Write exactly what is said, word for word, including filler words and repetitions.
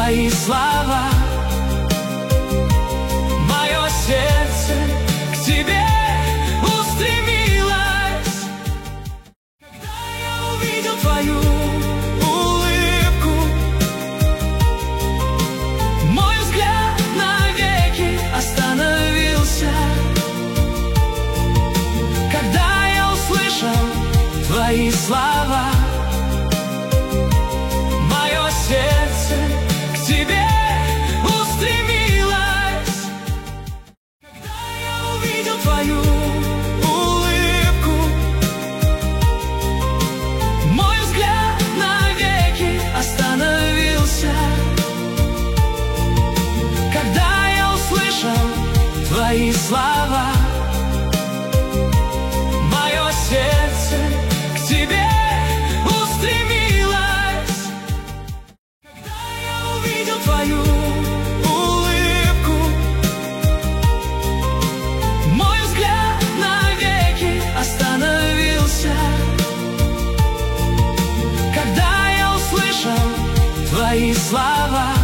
твои слова. Мое сердце к тебе устремилось, когда я увидел твою улыбку. Мой взгляд навеки остановился, когда я услышал твои слова. Мое сердце к тебе устремилось, когда я увидел твою улыбку. Мой взгляд навеки остановился, когда я услышал твои слова. Мое сердце к тебе устремилось, когда я увидел твою улыбку. Мой взгляд навеки остановился, когда я услышал твои слова.